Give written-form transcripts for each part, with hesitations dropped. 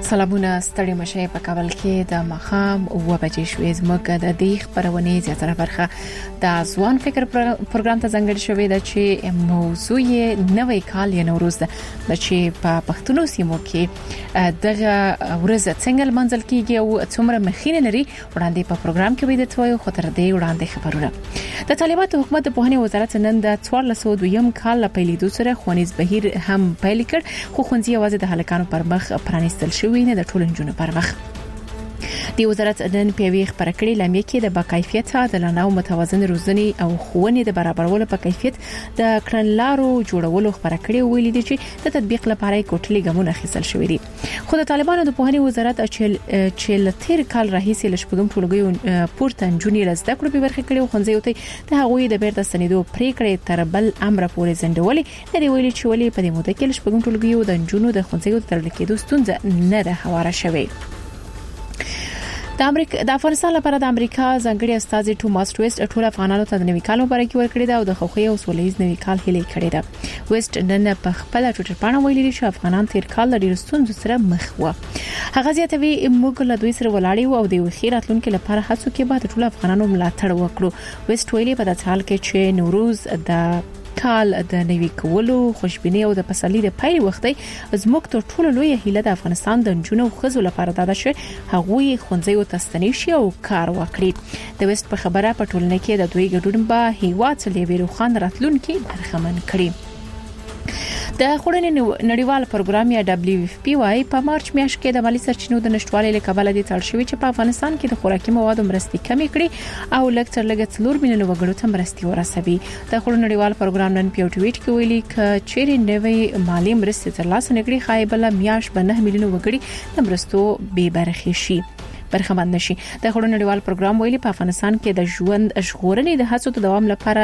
سلامونه ستړي مشه په کابل کې د مخام او بجې شوې زموږ د دې خبرونه زیاتره برخه د ځوان فکر پروګرام ته ځانګړې شوې ده چې موضوع یې نوې کال یا نوروز ده چې په پښتنو سیمو کې دغه ورځ څنګه منځل کیږي او څومره مخینه لري وړاندې په پروګرام کې ویل توي خو تر دې وړاندې خبرونه د طالبانو حکومت د پوهنې وزارت نن د 1402 کال په لیدو سره خوانیز بهیر هم پیل کړ خو خونځي आवाज د هلکانو پر مخ پرانیستل شوی نه د ټولنجونو پر مخ د وزارت نن پیوي خبره کړې لامل کې د باکیفیت عادلانه او متوازن روزنې او ښوونې د برابرولو په کیفیت د کړنلارو جوړولو خبره کړې ویلي دي چې د تطبیق لپاره کوټلي ګامونه اخیستل شوې دي خو د طالبانو د پوهنې وزارت چې لتیر کال راهیسې لشپږم ټولګي پورته جونی لزده کړو په برخه کړي خو ځایوته د هغوی د بیرته ستنیدو پریکړې تر بل امر پورې زندولې د ویلي چې ولې په دې موده کې لشپږم ټولګي د جنونو د خونځیو تر لیکېدو ستونزه نه ده هواره شوې د افغانستان لپاره د امریکا ځانګړي استاذ ټوماس ویسټ ټول افغانانو ته د نوي کال مبارکي ورکړې ده او د خوښۍ او سولهییز نوي کال هیله کړې ده ویسټ نن په خپل ټوټر باندې ویلي چې افغانان تیر کال د ډیر ستونزو سره مخ وو هغه زیاتوي موږ له دوی سره ولاړ او د وخیر راتلونکو لپاره هڅو کې به ټول افغانانو ملاتړ وکړو ویسټ ویلي په داسې حال کې چې نوروز د کال د نوي کولو خوشبیني او د پسرلي د پیل وخت دی زموږ ته ټول لوی هیله د افغانستان د جنونو خزو لپاره ده چې هغوی خونځي او تستنی شي او کار وکړي د وست په خبره په ټولنه کې د دوی ګډون به هیواد څلې ویروخان راتلونکي برخمن کړي د خورنې نړیوال پروګرام یا WFP وايي په مارچ میاشت کې د مالی سرچینو د نشټوالي له کبله د تړ شوی چې په افغانستان کې د خوراکي موادو مرستې کمې کړي او لکتر لګت 4 میلیون وګړو ته مرستې ورسوي د خورنې نړیوال پروګرام نن په ټویټ کې ویلي ک چیرې نوې مالی مرستې ترلاسه نکړي خایبله میاش به 9 میلیون وګړي د مرستو به برخې شي برخمن نشي د خورنې نړیوال پروګرام ویلي په افغانستان کې د ژوند ژغورنې د هڅو د دوام لپاره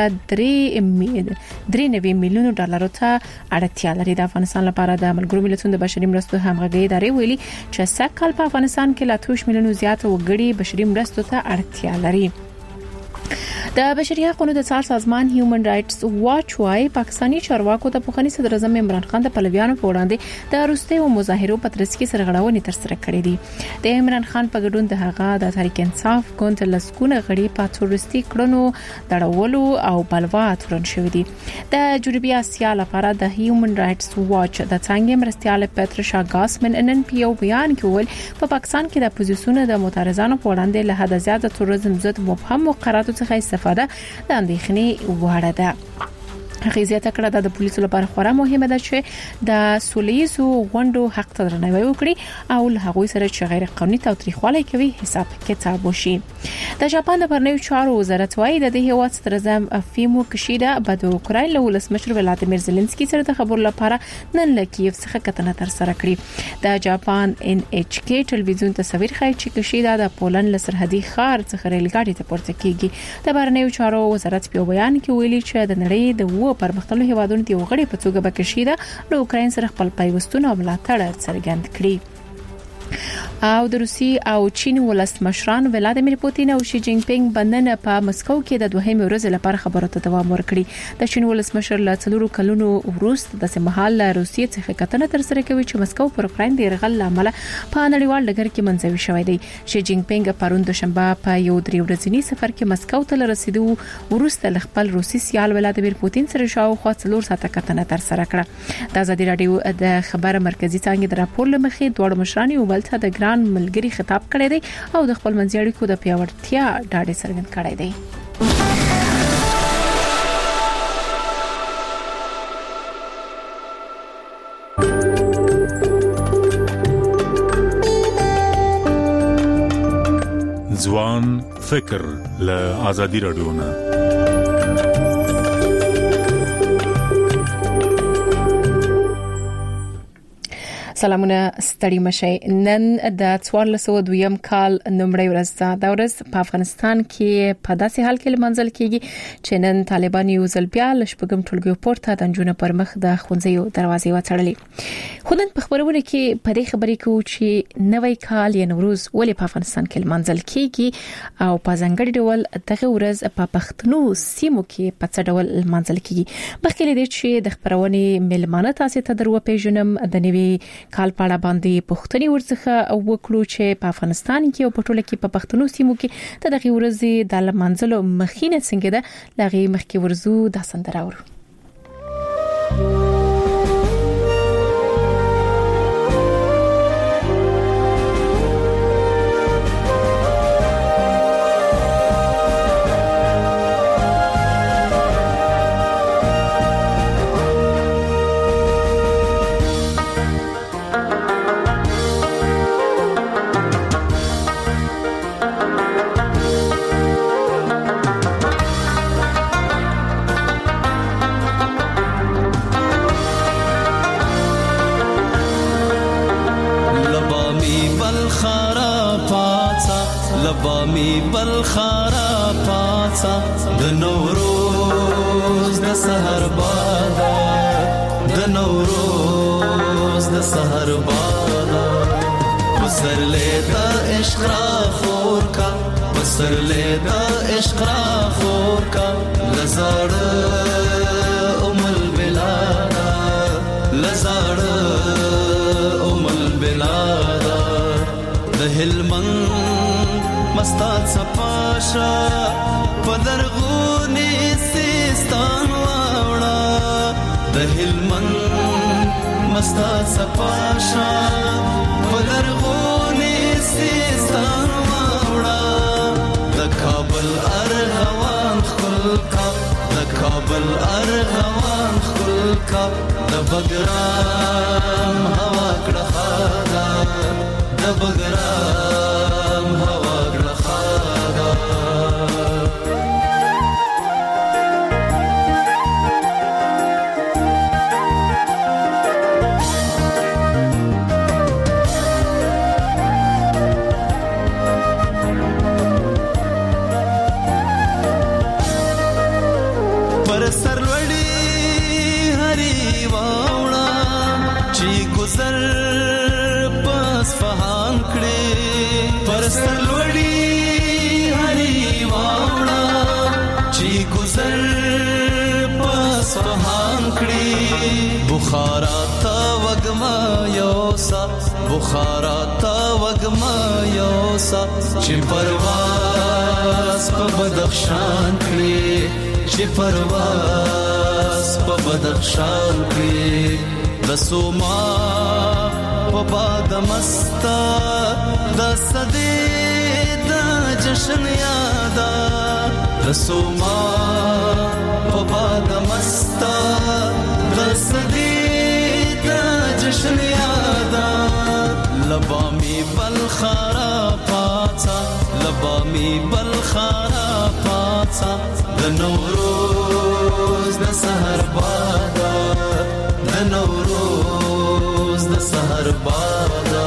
3 میلیون ډالر ته اړتیا لري د افغانستان لپاره د ملګرو ملتونو د بشري مرستو همغږي ادارې ویلي چې سږ په افغانستان کې لا 3 میلیون زیات وګړي بشري مرستو ته اړتیا لري د بشري حقوقو د څار سازمان هیومن رائټس واچ وايي پاکستاني چارواکو ته پوښتنې صدر اعظم عمران خان د پلویانو په وړاندې د روسي او مظاهرو په ترڅ کې سرغړونې تر سره کړې دي د عمران خان په ګډون د هغه د تحریک انصاف ګوند لسکونه غړي په تورستي کړنو دړولو او بلوا تورن شوې دي د جنوبي اسیا لپاره د هیومن رائټس واچ د څنګه مرستيال پټرشا ګاسمن ان پی او بیان کې ول په پاکستان کې د اپوزیسیون د معترضانو په وړاندې له حد زیاته تورزم ضد مبهم مقرراتو څخه استفاده د اندېښنې وړه ده غیزیته کړه د پولیسو لپاره خورا مهمه ده چې د سولېزو غونډو حق ته درناوی وکړي او له هغوی سره چې غیر قانوني تاوتریخوالی کوي حساب کتاب وشي د جاپان د پرنیو چارو وزارت وايي د دې هیواد صدر اعظم فیمو کشیدا د اوکراین له ولسمشر ولادیمیر زيلنسکي سره د خبرو لپاره نن له کیف څخه کتنه تر سره کړې د جاپان NHK ټلویزیون تصویر ښیي چې کشیدا د پولند له سرحدي ښار څخه ریلګاډي ته پورته کیږي د پرنیو چارو وزارت په بیان کې ویلي چې د نړۍ د پرمختللو هیوادونو دی وغړي په توګه بکشیده له اوکراین سره خپل پیوستون او ملاتړ څرګند کړي او د روسي او چین ولسمشران ولادیمیر پوتین او شي جین پینګ بندنه په مسکو کې د دوهمې ورځې لپاره خبرو ته دوام ورکړي د چین ولسمشر له 4 کلونو وروسته د سمحال روسیې څخه کتنه تر سره کوي چې مسکو پر اوکراین د يرغل لامل په نړیوال ډګر کې منځوي شوی دی شي جین پینګ پروند شنبه په یو 3 ورځنی سفر کې مسکو ته رسیدو ورسته خپل روسي سیال ولادیمیر پوتین سره شاوخوا 4 ساعته کتنه تر سره کړه د ازادي رادیو د خبر مرکزی څنګه د راپور لمخې دوه مشران یو بل ته د ګران ملګری خطاب کړی دی او د خپل منځي اړیکو د پیاوړتیا ډاډ څرګند کړی دی ځوان فکر له ازادي رادیو نه سلامونه ستړي مشه نن د 1402 کال نومړی ورځ ده د ورځ په افغانستان کې په داسې حال کې منځل کېږي چې نن طالبان یو ځل بیا لشپږم ټولګي پورته د جنونو پر مخ د خونځیو دروازې وڅړلې خو نن په خبرونه کې په دې خبرې کې چې نوې کال یا نوروز ولې په افغانستان کې منځل کېږي او په ځانګړي ډول دغه ورځ په پښتنو سیمو کې په څه ډول منځل کېږي بخښلې دي چې د خبرونه ملمانه تاسو ته درو پیژنم د نوي کال په اړه باندې پوښتنې ورڅخه وکړو چې په افغانستان کې او په ټوله کې په پښتنو سیمو کې د دغه ورځې د لمانځلو مخینه څنګه ده لغه مخکې ورزو د سندره ورو لبامي بالخارا پاڅا د نوروز د سحر بادا د نوروز د سحر بادا وسرلې د عشق را خور کا وسرلې د عشق را خور کا لزړ امل بلادا لزړ امل بلادا د هلمن مستات صفاشا پدرغونی سیستان واوڑا د هلمن مستات صفاشا پدرغونی سیستان واوڑا د کابل ارغوان خلقا د کابل ارغوان خلقا د بګرام هوا کړه د بګرام هوا بخارا تا وگما یوسا بخارا تا وگما یوسا چې پرواز په بدخشان کړي چې پرواز په بدخشان کړي د سوما په باد مستا د صدې د جشن یادا د سوما په باد مستا د صدې جشن یادا لبامی بالخارا پاڅا لبامی بالخارا پاڅا د نوروز د سحر بادا د نوروز د سحر بادا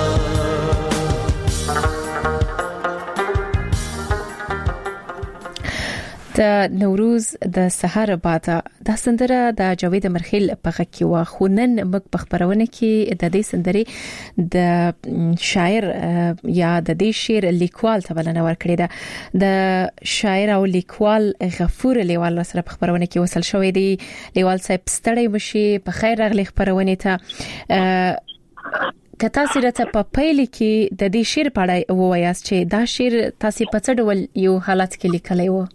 د نوروز د سحر بادا د سندره د جاوید مرخیل په غکي وا خونن مک بخبرونه کې د دې سندري د شاعر یا د دې شعر لیکوال ته بلنه ورکړې ده د شاعر او لیکوال غفور لیوال سره په خبرونه کې وصل شوې دي لیوال صاحب ستړی مشي په خیر راغلی خبرونه ته کتا سیرته په پیل کې د دې شعر په اړه ووایاست چې دا شعر تاسو په څه ډول یو حالت کې لیکلی و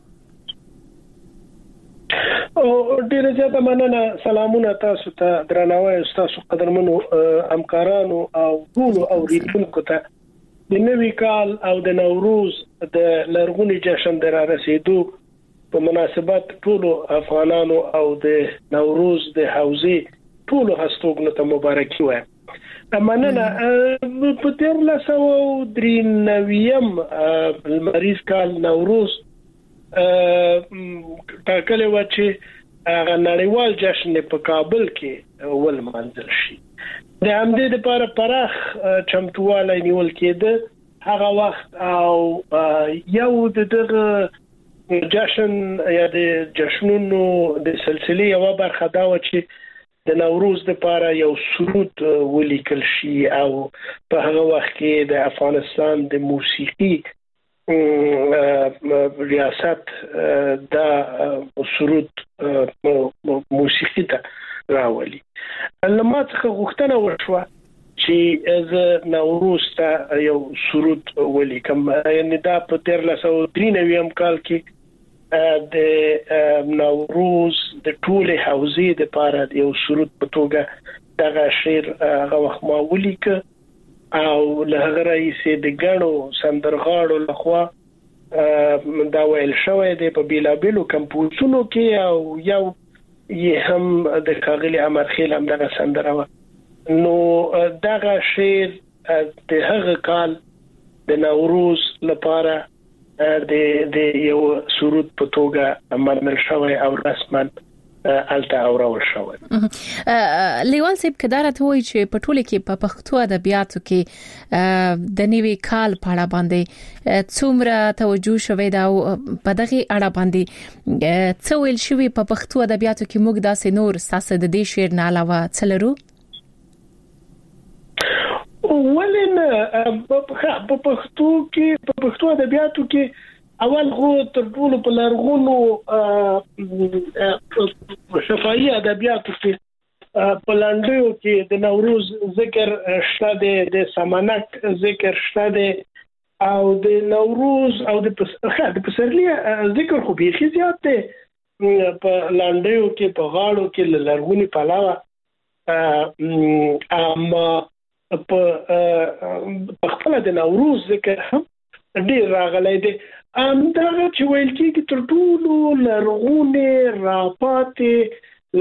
او ډیره زیاته مننه سلامونه تاسو ته درناوی تاسو قدرمنو همکارانو او ټول اوریدونکو ته د نوي کال او د نوروز د لرغوني جشن د رسیدو په مناسبت ټول افغانانو او د نوروز د حوزې ټول هستوګنو ته مبارکي وایم مننه په 1393 المریض کال نوروز ټاکلې و چې نړیوال جشن په کابل کې ول منځل شي د همدې لپاره پراخ چمتواله نیول کېده هغه وخت او یو دغه جشن یا د جشنونو د سلسله یو برخه دا و چې د نوروز لپاره یو سرود ولیکل شي او په هغه وخت کې د افغانستان د موسیقي ریاست دا سرود موسیقي ته راولي لمه څخه غوښتنه وشوه چې از نوروز ته یو سرود ولیکم. یعنی دا په 1393 کال کې د نوروز د ټوله حوزې د پاره یو سرود په توګه دغه شعر هغه وخت ما ولیک او له هغه رئیسې د ګڼو سندرغاړو لخوا دا ویل شوی دی په بیلابلو کمپوزونو کې او یو یې هم د کاغلی امرخیل هم دغه سندره و. نو دغه شعر د هغه کال د نوروز لپاره د یو سرود په توګه منل شوی او رسما الته اورول شوی. لیوال صاحب کدارته وایي چې په ټوله کې په پښتو ادبیاتو کې د نوي کال په اړه باندې څومره توجه شوی دا په دغه اړه باندې څه ویل شوی په پښتو ادبیاتو کې موږ داسې نور ساسه د دې شعر نه علاوه څلرو ولنه په پښتو ادبیاتو کې اول خو تر ټولو په لرغونو شفاهي ادبیاتو کې په لنډیو کې د نوروز ذکر شته د سمنک ذکر شته او د نوروز او د پسرلی ذکر خو بیخي زیات دی په لنډیو کې په غاړو کې لرغونی پلاوه اما په خپل د نوروز ذکر هم ډیر راغلی دی. دغه چې ویل کېږي تر ټولو لرغونې راپاتې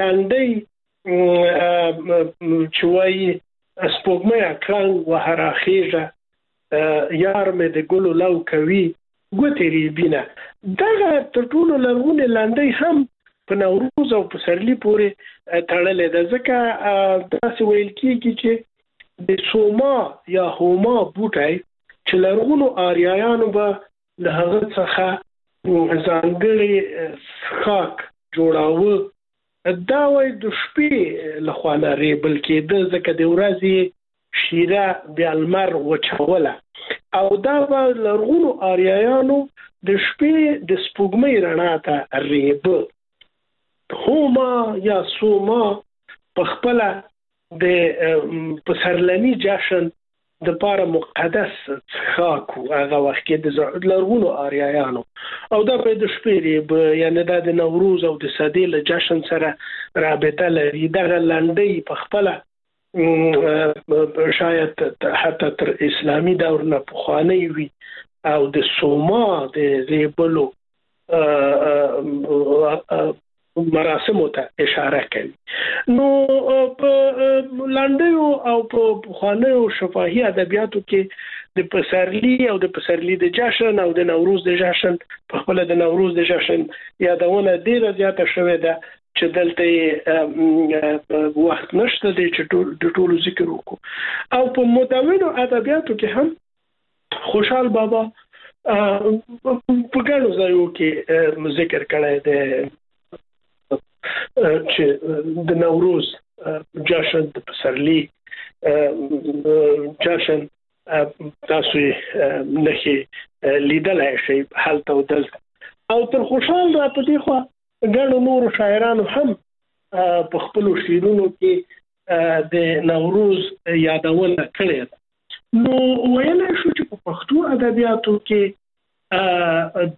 لنډۍ چې وایي سپوږمۍ اکرنګ وهراخیږه یار مې د ګلو لو کوي ګوتې ریبینه. دغه تر ټولو لرغونې لنډۍ هم په نوروز او پسرلي پورې تړلې ده ځکه داسې ویل کېږي چې د سوما یا هوما بوټی چې لرغونو آریایانو به له هغه څخه ځانګړي خاک جوړاوه دا وایي د شپې له خوا ریبل کېده ځکه د ورځې شیره بیا لمر وچوله او دا به لرغونو آریایانو د شپې د سپوږمۍ رڼا ته ریبه. هوما یا سوما په خپله د پسرلني جشن د پاره مقدس خاک هغه وخت کې د لرغونو آریایانو او دا په د شپې یعنی د نوروز او د صدې له جشن سره رابطه لري. دغه لنډۍ په خپله شاید حتی تر اسلامي دور نه پخوانی وي او د سوما د ریبلو مراسمو ته اشاره کوي. نو په لنډیو او په پخوانیو شفاهي ادبیاتو کې د پسرلی او د پسرلی د جشن او د نوروز د جشن په خپل د نوروز د جشن یادونه ډیره زیاته شوې ده چې دلته وخت نشته چې د ټولو ذکر وکړو. او په مدونو ادبیاتو کې هم خوشحال بابا په ګڼو ځایو کې ذکر کړی دی چې د نوروز جشن د پسرلی جشن تاسو نه لیدلای شئ حالت او دلته او تر خوشحال را په دې خوا ګڼو نور شاعرانو هم په خپل شعرونو کې د نوروز یادونه کړې ده. نو ویل شو چې په پښتو ادبیاتو کې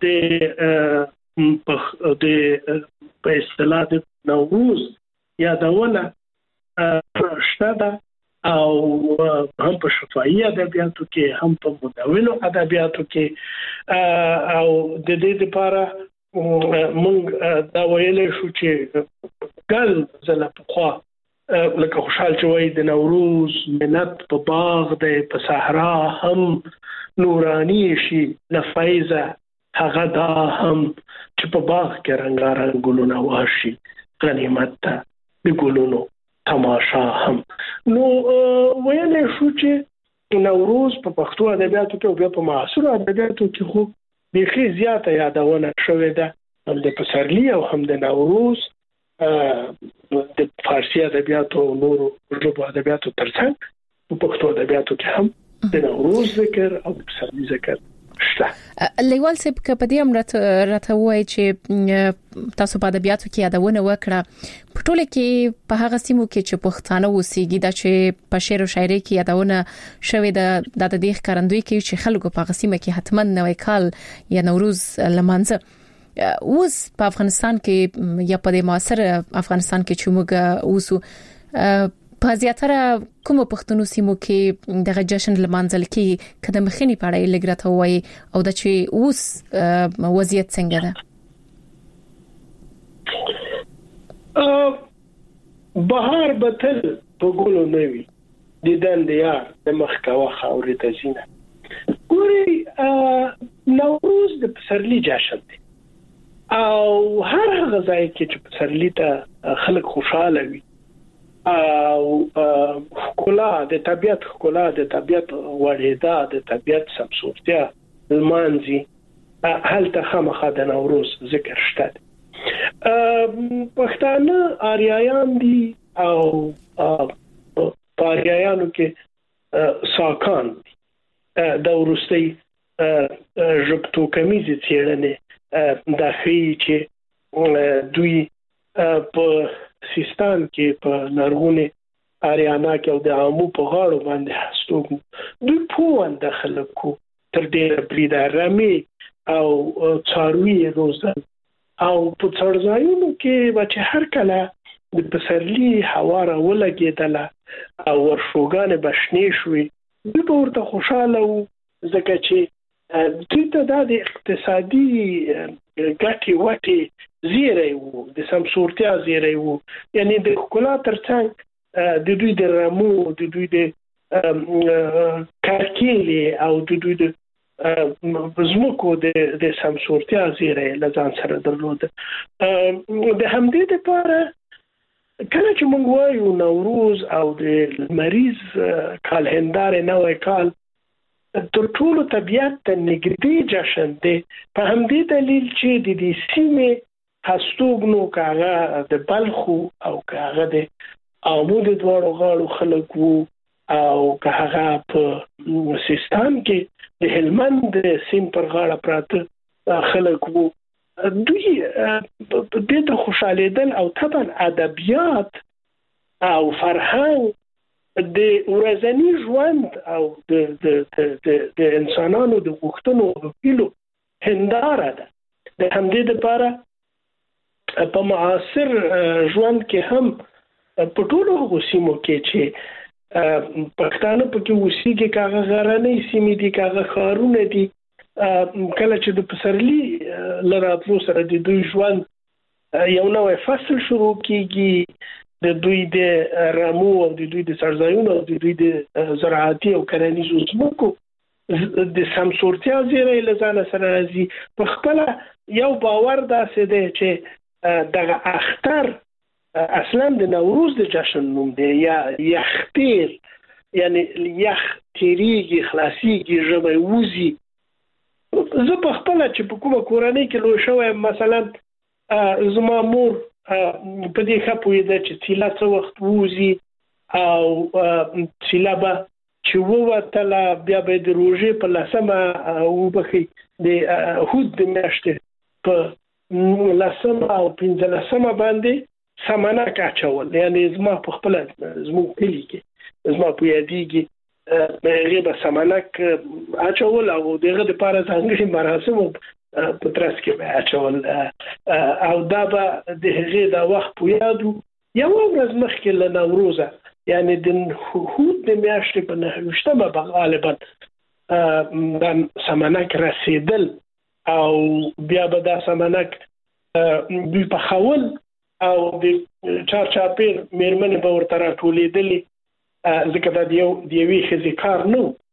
د په اصطلاح د نوروز یادونه شته ده او هم په شفاهي ادبیاتو کې هم په مدونو ادبیاتو کې او د دې لپاره موږ دا ویل شو چې ګل زله په لکه خوشحال چې وایي د نوروز منت په باغ دی په صحرا هم نورانی شي لفیضه هغه دا هم چې په باغ کې رنگارنګ ګلونه واشي غنیمت ته د ګلونو تماشا هم. نو ویل شو چې نوروز په پښتو ادبیاتو کې او بیا په معاصر ادبیاتو کې خو بیخي زیاته یادونه شوې ده هم د پسرلی او هم د نوروز د فارسی ادبیاتو او نورو ژبو ادبیاتو ترڅنګ په پښتو ادبیاتو کې هم د نوروز ذکر او د پسرلی ذکر شته. لیوال صاحب په دې امر راته وایي چې تاسو په ادبیاتو کې یادونه وکړه په ټوله کې په هغه سیمو کې چې پښتانه اوسېږي دا چې په شعر او شاعري کې یادونه شوې د دې ښکارندوی کې چې خلکو په هغه سیمه کې حتمن نوې کال یا نوروز لمانځه اوس په افغانستان کې یا په معاصر افغانستان کې چې موږ اوسو په زیاتره کوم پښتنو سیمو کې دغه جشن لمانځل کې کده مخنی پړای لګرته وای او د چې اوس وضعیت څنګه ده؟ بهار بتل په ګلو نوي دیدن د یار د مخکوا خاورې ته زینه ګوري نوروز د پسرلی جشن دی او هر هغه ځای کې چې پسرلی ته خلک خوشاله وي او خلا د طبيعت خلا د طبيعت وړېدا د طبيعت سمسورتیا المانزي هلته خامخا د نوروز ذکر شته پښتانه آریایان دي او آریایانو کې ساکان د ورستي ژبتو کمیزي څېړنې د خي چې دوی په سیستان کې په نارغونه اریانا کې او د عامو په غاړو باندې هستو دوی په اند خلکو تر ډیره بریده رمي او څاروي روزل او په څړځایونو کې چې هر کله د پسرلی هوا را ولګېدله او ورشوګان بشنې شوې دوی په ورته خوشاله وو ځکه چې دوی ته د اقتصادي ګټې وټې زیری وو د سمسورتیا زیری وو یعنی د خپل ترڅنګ د دوی د رمو د دوی د کارکېلي او د دوی د زموکو د سمسورتیا زیری لزان سره درلود د همدې لپاره کله چې موږ وایو نوروز او د مریض کال هنداره نوې کال تر ټولو طبيعت ته نږدې جشن دی په همدې دلیل چې د دې سیمې هستوګنو کاغه د بلخو او کاغه د عمود دوړو غاړو خلک وو او کاغه په سیستان کې د هلمند سیم پر غاړه پراته خلک وو دوی په دې ته خوشالیدل او طبعا ادبیات او فرهنګ د ورځنی ژوند او د انسانانو د غوښتنو او هیلو هنداره ده د همدې لپاره په معاصر ژوند کې هم په ټولو غوسیمو کې چې پښتانه په کې وسیږي کاغه غرانې سیمې دي کاغه خارونه دي کله چې د پسرلی لراتلو سره د دوی ژوند یو نوې فصل شروع کیږي د دوی د رامو او د دوی د سرزایونو او د دوی د زراعتي او کرنیزو ځمکو د سمسورتیا زیری لزانه سره راځي په خپل یو باور داسې دی چې دغه اختر اصلا د نوروز د جشن نوم دی یا یختیر یعنی یخ تیریږي خلاصيږي ژبه ووزي زه په خپل چې په کومه کورنۍ کې لوی شوی مثلا زما مور په دې خپوي د چې تیلا څو وخت ووزي او تیلا به چې ووتله بیا به د روژې په لسمه وبخي د هود د میاشتې په لسمه او 15مه باندې سمنک اچول یعنی زما په خپل زموږ کلی کې زما په یادېږي هغه به سمنک اچول او دغه د پاره ځانګړي مراسم په ترڅ کې به اچول او دا به د هغه د وخت په یادو یو ورځ مخکې له نوروزه یعنی د هود د میاشتې په 9مه به غالبا د سمنک رسیدل او بیا به د سمنک دوی په خول او د چارچاپیر میرمنې به ورته راټولېدلې ځکه دا د یوې ښځې کار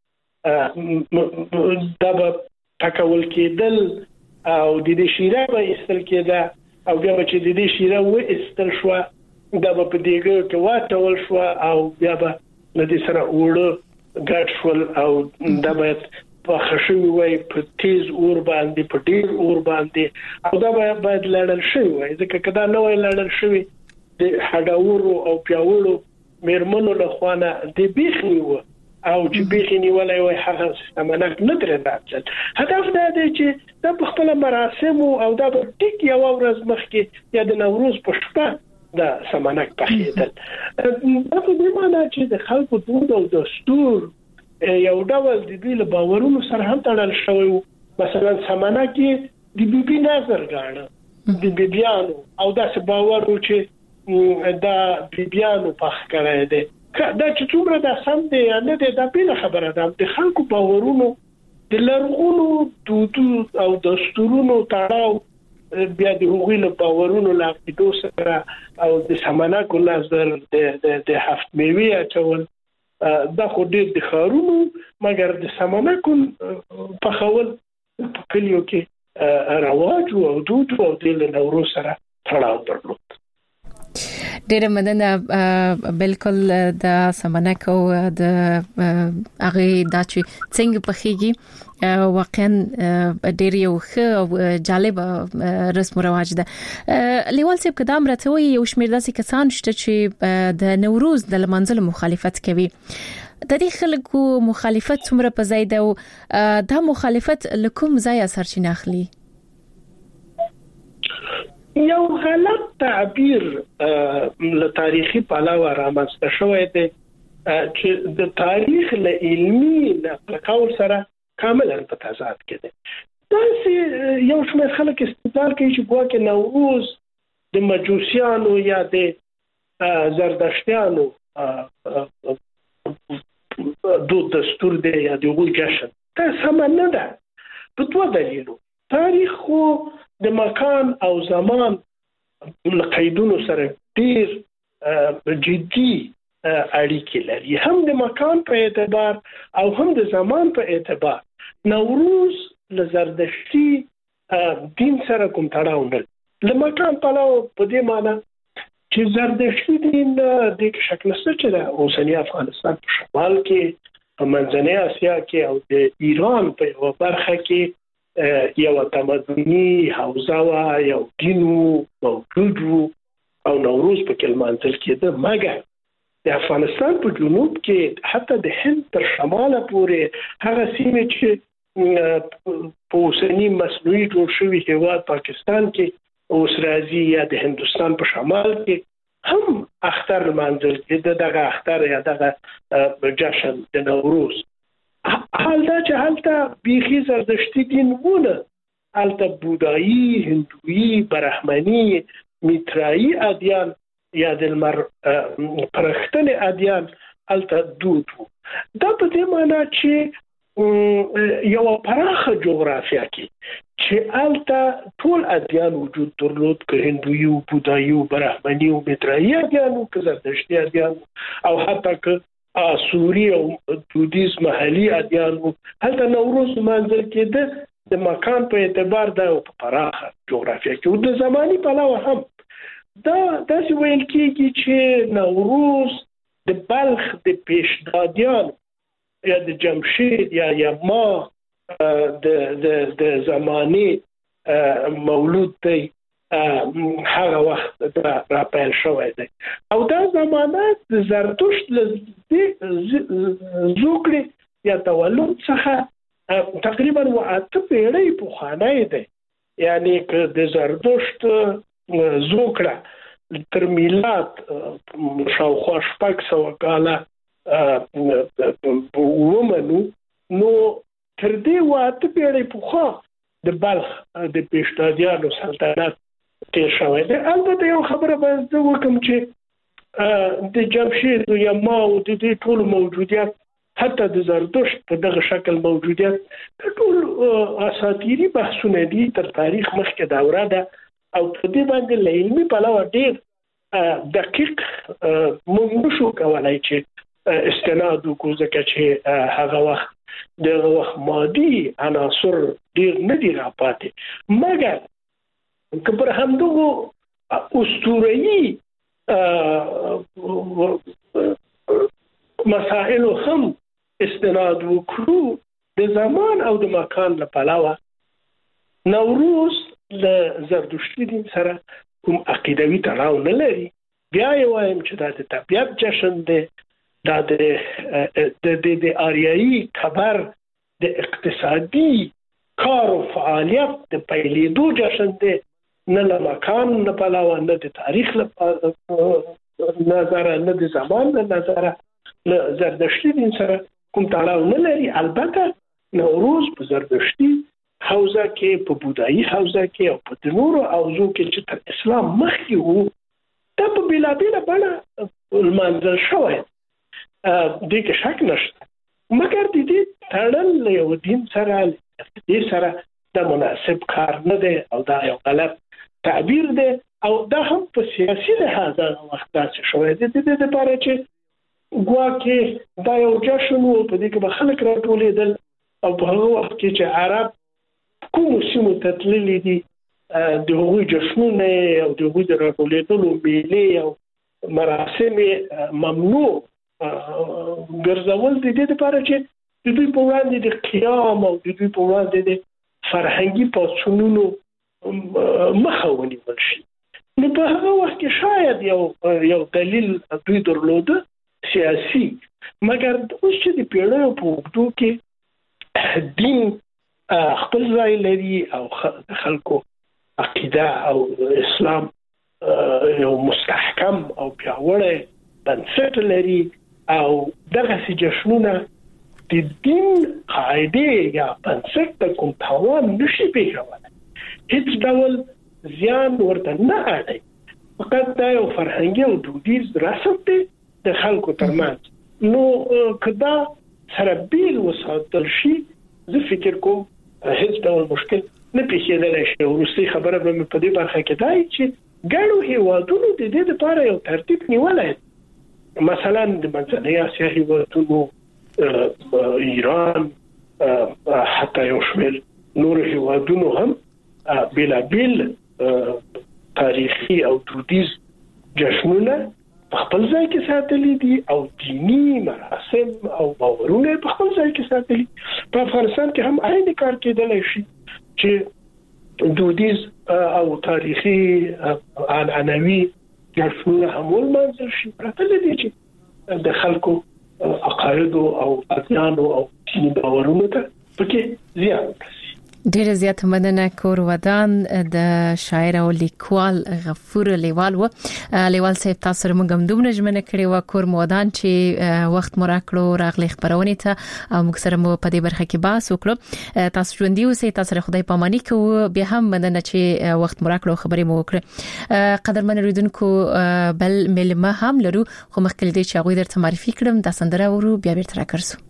نه دا به ټاکول کېدل او د دې شیره به استل کېده او بیا چې د دې شیره و استل شو دا به په دیګه کې واټول شو او بیا به د دې سره وړو ګډ شول او دا به په خښوي وای په تیز اور باندې په ډیر اور باندې او دا به باید لړل شي وای ځکه کدا نه وای لړل شي د هډاورو او پیاوړو میرمنو له خوانه د بیخنی و او چې به نیولای وي هغه سمنک نه درې راتل. هدف دا دی چې د خپل مراسم او د ټیک یو ورځ مخکې یا د نوروز په شپه د سمنک پخېدل. دا په دې معنی چې د خلکو دود او دستور یو ډول د دې له باورونو سره هم تړل شوی. مثلا سمنک د بیبي نظر غاڼه د بیبيانو او داسې باور و چې دا بیبيانو پخ کړی دی. دا چې څومره دا سم دی یا نه دی دا بل خبره ده. د خلکو باورونو د لرغونو دودو او دستورونو تړاو بیا د هغوی له باورونو له عقیدو سره او د سمنکو نظر د هفت میوې اچول دا خو ډېر د ښارونو مګر د سمنکو پخول په کلیو کې رواج او دود او د نوروز سره تړاو درلود. ډېر مننه. بالکل د سمنک او د هغه د څنګه پخېږي واقعا ډېر یو ښه او جالب رسم او رواج ده. لیوال صاحب قدم راته یو شمېر داسې کسان شته چې د نوروز د لمانځلو مخالفت کوي. د دې خلکو مخالفت څومره په ځای ده او دا مخالفت له کوم ځای سرچینه اخلي؟ یو غلط تعبیر له تاریخي پلوه رامنځته شوی دی چې د تاریخ له علمي نقل قول سره کاملا په تضاد کې دی. دا یو شمېر خلک استدلال کوي چې ګواکې نوروز د مجوسیانو یا د زردشتیانو دود دستور دی یا د هغوی جشن. دا سمه نه ده په دوه دلیلو. تاریخ خو د مکان او زمان له قیدونو سره ډېر جدي اړیکې لري، هم د مکان په اعتبار او هم د زمان په اعتبار. نوروز له زردشتي دین سره کوم تړاو نه لري. له مکان پلوه په دې معنی چې زردشتي دین د شکل سره چې د اوسنی افغانستان په شمال کې، په منځنۍ اسیا کې او د ایران په یوه برخه کې یو تمدني حوزه وا، یو دین موجود وو او نوروز په کې لمانځل کېده. مګر د افغانستان په جنوب کې حتی د هند تر شماله پورې هغه سیمې چې په اوسني مصنوعي جوړ شوي هېواد پاکستان کې اوس راځي یا د هندوستان په شمال کې هم اختر لمانځل کېده، دغه اختر یا دغه جشن د نوروز. حال دا چې هلته بیخي زردشتي دین ونه، هلته بودایی، هندویی، برهمنی، میترایی ادیان یا د لمر پرختنې ادیان هلته دود وو. دا په دې معنی چې یو پراخه جغرافیا کې چې هلته ټول ادیان وجود درلود، که هندویی و بودایی و برهمنی و میترایی ادیان و که زردشتي ادیان او حتی که آسوری او دودیز محلي ادیان وو. هلته نوروز لمانځل کېده. د مکان په اعتبار دا په پراخه جغرافیا کې او د زماني پلوه هم دا داسې ویل کېږي چې نوروز د بلخ د پیشدادیان یا د جمشید یا یما د زماني مولود دی، هغه وخت را پیل شوی دی او دا زمانه د زرتشت زوکړې یا تولد څخه تقریبا 8 پیړۍ پخوانی دی. یعنی که د زرتشت زوکړه تر میلاد شاوخوا 600 کاله ومنو، نو تر دې 8 پیړۍ پخوا د بلخ د پیشدادیانو سلطنت تیر شوی دی. البته یو خبره باید زه وکړم چې د جمشید و یما او د دې ټول موجودیت، حتی د زردشت په دغه شکل موجودیت، د ټول اساطیري بحثونه دي، تر تاریخ مخکې دوره ده او په دې باندې له علمي پلوه ډېر دقیق موږ نشو کولی چې استناد وکړو، ځکه چې هغه وخت دغه وخت مادي عناصر ډېر نه دي راپاتې. مګر که پر همدغو اسطوره‌ایي مسائلو هم استناد وکړو، د زمان او د مکان له پلوه نوروز له زردشتي دین سره کوم عقیدوي تړاو نه لري. بیا یې وایم چې دا د طبیعت جشن دی دا د آریایي خبر د اقتصادي کار او فعالیت د پیلېدو جشن دی، نه له مکان نه پلوه، نه د تاریخ له نظره، نه د زمان له نظره له زردشتي دین سره کوم تړاو نه لري. البته نوروز په زردشتي حوزه کې، په بودایي حوزه کې او په نورو حوزو کې چې تر اسلام مخکې وو، دا په بېلابېله بڼه لمانځل شوی، دې کې شک نشته. مګر د دې تړل له یو دین سره، دې سره دا مناسب کار نه دی او دا یو غلط تعبیر دی، او دا هم په سیاسي لحاظ وخت داسې شوی دی. د دې لپاره چې ګواکې دا یو جشن و، په دې کې به خلک راټولېدل، او په هغه وخت کې چې عرب کومو سیمو ته تللي دي، د هغوی جشنونه او د هغوی د راټولېدلو میلې او مراسم ممنوع ګرځول د دې لپاره چې د دوی په وړاندې د قیام او د دوی په وړاندې د فرهنګي پاڅونونو مخه ونیول شي. نو په هغه وخت کې شاید یو دلیل دوی درلوده سیاسي، مګر اوس چې د پیړیو په اوږدو کې دین خپل ځای لري او خلکو عقیده او اسلام یو مستحکم او پیاوړی بنسټ لري، او دغسې جشنونه د دین قاعدې یا بنسټ ته کوم تاوان نشي پېښولی، هیڅ ډول زیان ورته نه اړوي. فقط دا یو فرهنګي او دودیز رسم دی د خلکو ترمنځ. نو که دا سره بیل وساتل شي، زه فکر کوم هیڅ ډول مشکل نه پېښېدلی شي. وروستۍ خبره به مې په دې برخه کې دا چې ګڼو هېوادونو د دې لپاره یو ترتیب نیولی، مثلا د منځنۍ اسیا هېوادونو، ایران، حتی یو شمېر نور هېوادونو هم بېلابېل تاریخي او دودیز جشنونه په خپل ځای کې ساتلي دي، او دینی مراسم او باورونه په خپل ځای کې ساتلي. په افغانستان کې هم عین کار کېدلی شي چې دودیز او تاریخي عنعنوي جشنونه هم ولمانځل شي، پرته له دې چې د خلکو عقایدو او ادیانو او دیني باورونو ته پکې زیان رسي. ډېر زیات مننه. کور ودان د شاعر او لیکوال غفور لیوال و. لیوال صاحب تاسو سره موږ هم دومره ژمنه کړې و کور ودان چې وخت مو راکړو راغلی خبرونه ته، او موږ سره مو په دې برخه کې بحث وکړو. تاسو ژوندۍ اوسئ، تاسو سره خدای پاماني کوو. بیا هم مننه چې وخت مو راکړو خبرې مو وکړه. قدرمن اوریدونکو، بل ملمه هم لرو، خو مخکې دې چې هغه درته معرفي کړم، دا سندره ورو بیا بیرته راکړسو.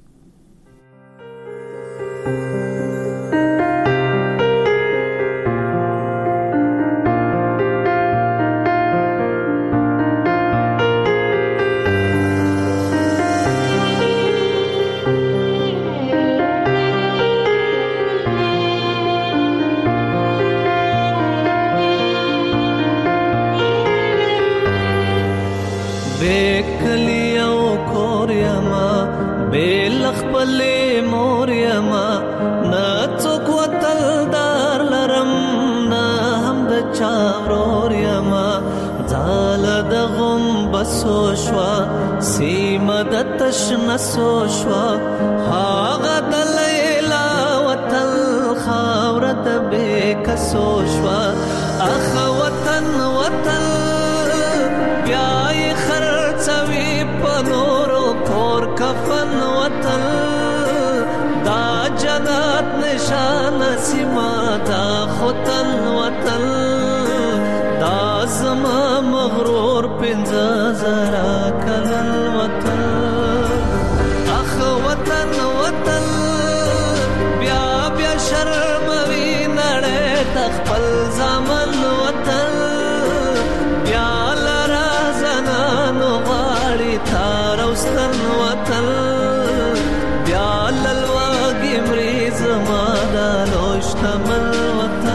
خپلې مور یما نه څوک وتل دار لرم، نه هم د چا ورور یما، ځاله د غومبسو شوه، سیمه د تشنسو شوه، هغه د لیلا وتل خاوره د بېکسو شوه. اخ وطن وطن بیا یې خرڅوي په نورو کور کفن وطن، دا جنت نشان سیما دا خوتن وطن، دا زما مغرور پنځه زرا کلن وطن. اخ وطن وطن بیا بیا شرموي نړۍ د خپل زامن وطن، بیا لرا زنانو غاړي تار او ستن وطن، بیا للواګي مریض ما دا لوشتمل وطن.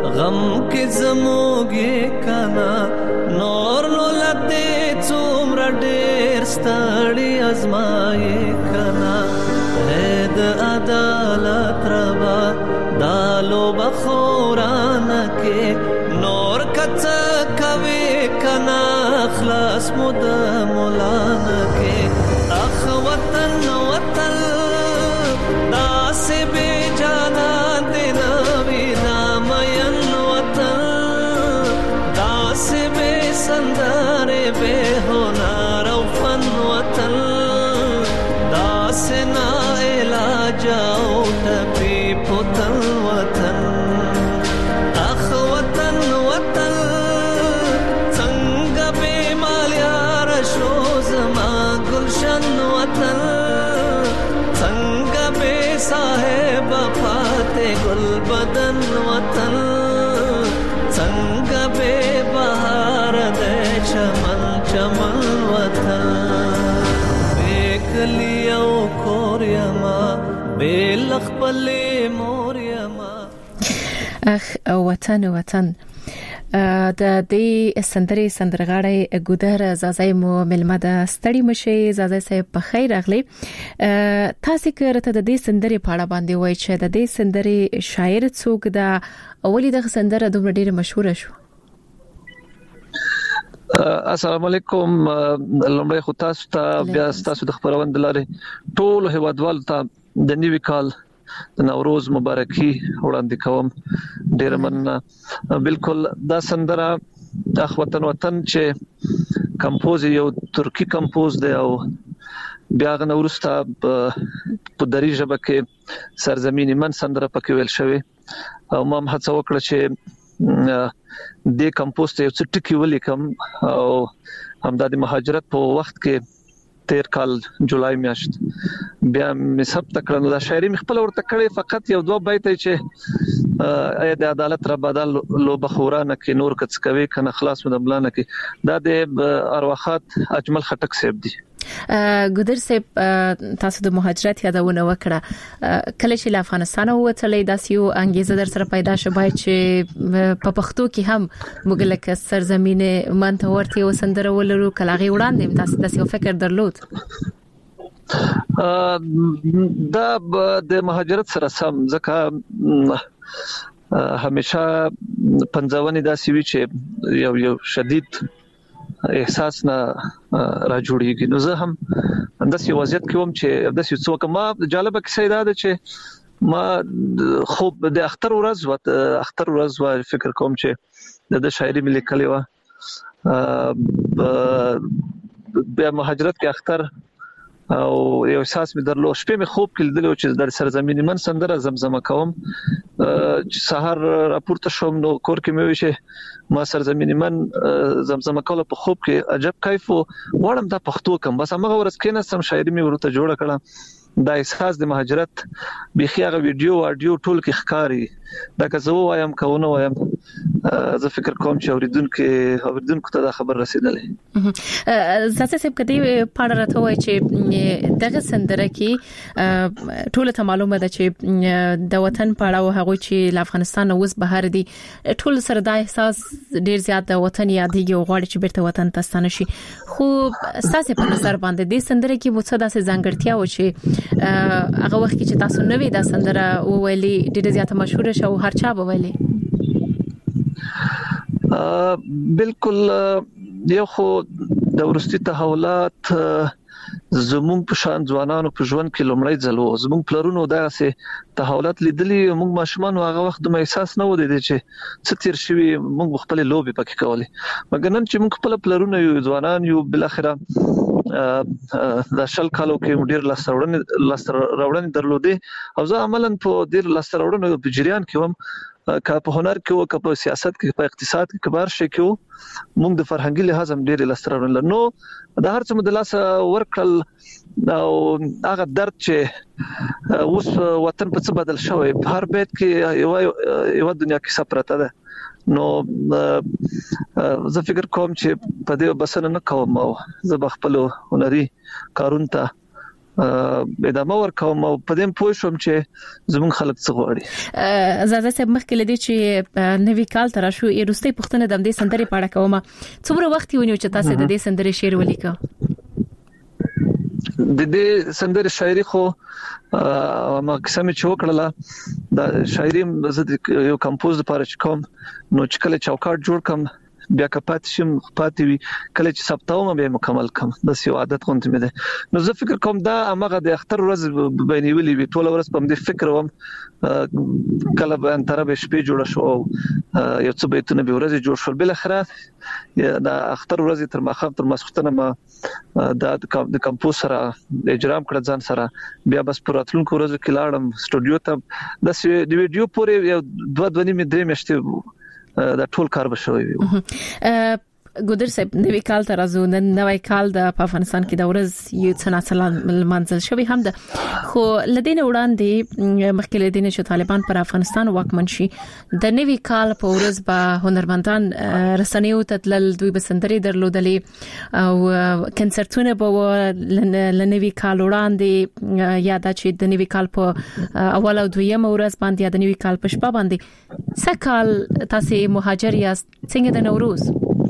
غم کې زموږه کنا نور نو لته څومره ډېر ستړي ازمایې کنا د عدالت ربا دالو بخورانه کې نور کڅ کوي کنا خلاص مود مولانا کې اخ وطن وطن داس به جانا دینا وینا مین وطن داس به سندره به هنر او فن وطن داس نا علاج او ټپی پوتن وطن اخ وطن وطن څنګه به مال یار شو زما گلشن وطن څنګه به صاحب فاتح گل بدن وطن څنګه به بهار د چمن چمن وطن بیکلیو کوریا بیلخ پلې موریا اخ وطن وطن د دې سندرغاړی ګودر زازای مو ملمه د ستړي مشي زازای صاحب په خیر اغلی تاسو کرته د دې سندرې په اړه باندې وای چې د دې سندرې شاعر څوک دا اولی د سندره دومره ډیره مشهور شو السلام علیکم لمړی خو تاسو ته بیا تاسو د خبروند لاري ټول هیوادوال ته د نیوي کال د نوروز مبارکي وړاندې کوم ډیر مننه بالکل دا سندره اخ وطن وطن چې کمپوز یو ترکی کمپوز دی او بیا غنورسته په دری ژبه کې سرزمینی من سندره پکې ویل شوی او ما هڅه وکړه چې د کمپوز ته یو څه ټکی ولیکم او همدا د مهاجرت په وخت کې 13 کال جولای میاشت بیا مې سب تکړه دا شاعري خپل ورته کړې فقط یو دوه بیت چې د عدالت را بدل لو بخورانه کې نور کڅ کوي کنه خلاص مدبلانه کې دا د ارواحات اجمل خټک صاحب دي ګودر صاحب تاسو د مهاجرت یادونه وکړه کله چې افغانستان ووتلې داسې یو انګیزه در سره پیدا شوه چې په پښتو کې هم مګلک سرزمینه منته ورته وسندره ولرو کلاغي وړاندې تاسو داسې فکر درلود دا د مهاجرت سره سم ځکه همیشه پنځونی داسې وی چې یو شدید احساس نه را جوړیږي نو زه هم انداسې وضعیت کوم چې انداسې څوک ما جالبه کیسه ده چې ما خوب د اختر ورځ فکر کوم چې د شاعري ملي کلی و بیا مهاجرت کې اختر او یو احساس مې درلو شپې مې خوب کې لیدل چې د سرزمینی من سندره زمزمه کوم سحر راپورته شوم نو کور کې مې وشه ما سرزمینی من زمزمه کوله په خوب کې عجب کیف وړم د پښتو کوم بس هغه ورځ کې نه سم شاعري مې ورته جوړ کړم دا احساس د مهاجرت بيخي هغه ویډیو اډیو ټول کې ښکاری دا که زه وایم کوونه وایم زه فکر کوم چې اوریدونکو ته دا خبر رسیدلې زاسه سب کدی پاړه راته وای چې دغه سندره کې ټول ته معلومه ده چې د وطن پاړه او هغه چې افغانستان اوس بهر دي ټول سره دا احساس ډیر زیات د وطن یادېږي او غواړي چې بیرته وطن ته ستانه شي خو ساسه په نظر باندې د سندره کې مو څه داسې ځانګړتیا و چې هغه وخت کې چې تاسو نوې دا سندره وویلې ډېر زیاته مشهور شو هر چا به ویلې بالکل یو خو د ورستي تحولات زموږ په شان ځوانانو په ژوند کې لومړی ځل وو زموږ پلرونو داسې تحولات لیدلي موږ ماشومان هغه وخت د احساس نه ودی چې څه تیر شوی موږ خپل لوبي پکې کولې مګر نن چې موږ خپل پلرونو یو ځوانان یو بل اخره د شل کالو کې ډیر لستراوړنې درلودي او زه عملاً په ډیر لستراوړنې په جریان کې وم که په هنر کې او که په سیاست کې په اقتصاد کې کبار شي کې موږ د فرهنګي لحاظ هم ډیر لستراوړنې نو د هر څه مدلاسه ورکل او هغه درد چې اوس وطن په څه بدل شوی په هر بیت کې یو دنیا کې سپرته ده نو زه فکر کوم چې په دې بسنه نه کوم او زه خپل هنري کارون ته ادامه ورکوم او په دې پوه شوم چې زمون خلک څه غواړي. زاده صاحب مخکې لدی چې نوی کال تر شو ایروستي پښتنه د دې سندري پاړه کوم څومره وخت ونیو چې تاسو د دې سندري شعر ولیکو؟ د دې سندري شاعري خو ما قسم چې وکړله د شاعري زه یو کمپوز لپاره چې کوم نو چې کله چوکاټ جوړ کم بیا کپات شم پاتې وی کله چې سپتاوم به مکمل کم د یو عادت غونډه مې ده. نو زه فکر کوم دا امغه د اختر ورځ بینولې وی ټول ورځ په دې فکر وم کله به انتره به شپې جوړ شو یو څه بیتونه به ورځ جوړ شول بل اخره د اختر ورځ تر ماخام تر مسختنه ما د کمپوز سره اجرام کړ ځان سره بیا بس پراتلونکو ورځ کې لاړم سټوډیو ته د ویډیو پورې یو 2.5 میاشتې دا ټول کار بشوي وي. ګودر صاحب نوی کال تر ازو نوی کال د افغانستان کې د ورځ یو څنګه منځل شوی هم ده خو لدین وړاندې مخکې لدین چې طالبان پر افغانستان واکمن شي د نوی کال په ورځ به هنرمندان رسنیو ته تل دوی بسندري درلودلې او کنسرتونه به لنوی کال وړاندې یاد چې د نوی کال په اول او دویم ورځ باندې د نوی کال په شپه باندې سکهال تاسو مهاجر یاست څنګه د نوروز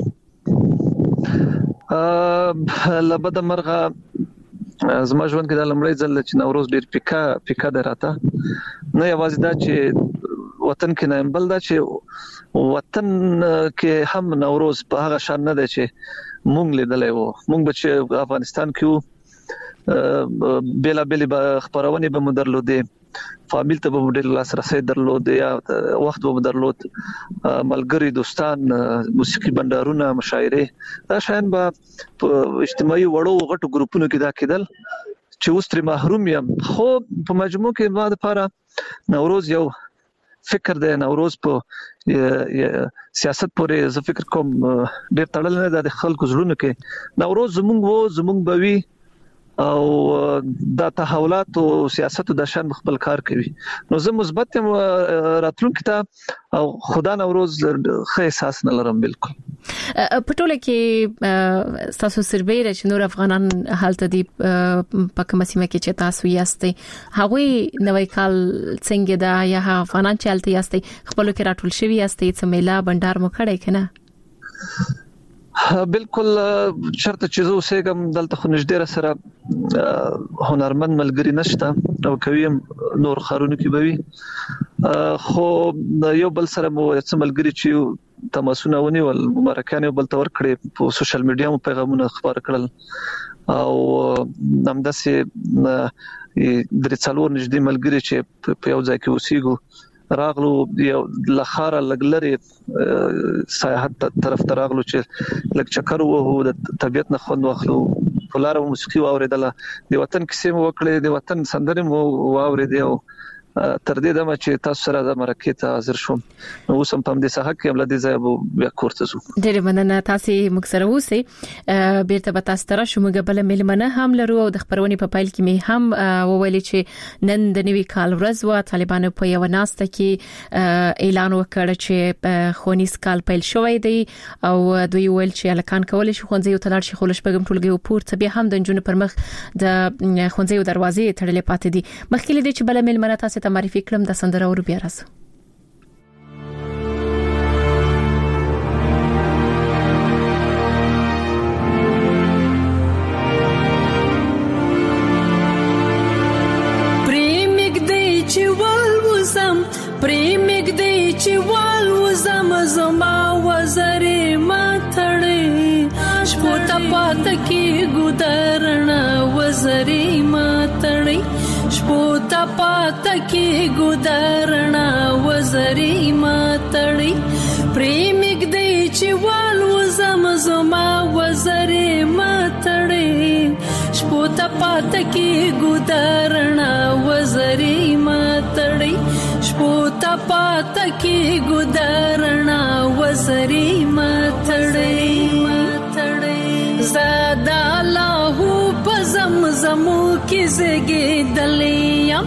لبد مرغه زما ژوند کې د لمړی ځل چې نوروز ډیر پیکا دراته نه یوازې دا چې وطن کې نه بل دا چې وطن کې هم نوروز په هغه شان نه دی چې مونږ لیدلې وو مونږ به افغانستان کې بلا به خبرونه به مدرلودې فامیل ته به ډېر لاس رسید درلود یا وخت به درلود ملګری دوستان موسیقي بندرونه مشاعره دا شاین به اجتماعي وړو غټو ګروپونو کې دا کېدل چې اوس تر محروم یم خو په مجموع کې ما د لپاره نوروز یو فکر دی نوروز په سیاست پورې زه فکر کوم ډېر تړل نه د خلکو زړونو کې نوروز زمونږ بوي او د تحولات او سیاست د شان خپل کار کوي نو زه مثبت راتلونکي ته او خدا نوروز ښه احساس نه لرم بالکل. پټوله کې تاسو سربېره چې نور افغانان حالت دي په کومه سیمه کې چې تاسو یاستئ هغه نوې کال څنګه دا یا افغانان چې حالت یاستئ خپل کې راټول شوی یاستئ چې میلا بندر مو کړی کنه؟ بالکل شرط چې زه اوسېږم دلته خو نږدې سره هنرمند ملګری نشته او کوي نور خارونو کې بوي خو یو بل سره مو څه ملګری چې تماسونه ونیول مبارکانه بل تور کړي په سوشل میډیا مو پیغامونه خبر کړل او همداسې درې څلور نږدې ملګری چې په یو ځای کې اوسېګو راغلو یو لخاره لګلري سیاحت طرف ته راغلو چې لک چکر وو د طبيعت نه خوند واخلو پلار موسیقي واوریدله د وطن کیسې مو وکړې د وطن سندرې مو واوریدې او تر دې دمه چې تاسو سره د مرکه ته حاضر شوم نو اوس هم په دې ساحه کې ولدي ځای بیا کوړته شو. ډېر مننه تاسو مکسره اوسئ بیرته به تاسو تر شو موږ بل ملمنه هم لرو او د خبرونې په پایل کې می هم وویل چې نن د نوي کال ورځ و طالبانو په یو ناسته کې اعلان وکړ چې خونیز کال پیل شوی دی او دوی ویل چې الکان کول شي خونځي تلل شي خولش بګم ټولګي پورته بیا هم د جنونو پر مخ د خونځي دروازې تړلې پاتې دي مخکې لدی چې بل ملمنه تاسو ته معرفي کړم د سندره اور بیا راځو. پریمګ دی چې وال وزم زما وزرې ماتړې شپو ته پات کې ګودرنا وزرې ماتړې شپو ته پات کې ګودرنا وزرې ماتړې پریمګ دی چې وال وزم زما وزرې ماتړې شپو ته پات کې ګودرنا وزرې ماتړې شپوتا پاتا کی گدارنا وزری ماتڑی زادا لاہو پزمزمو کی زگی دلیم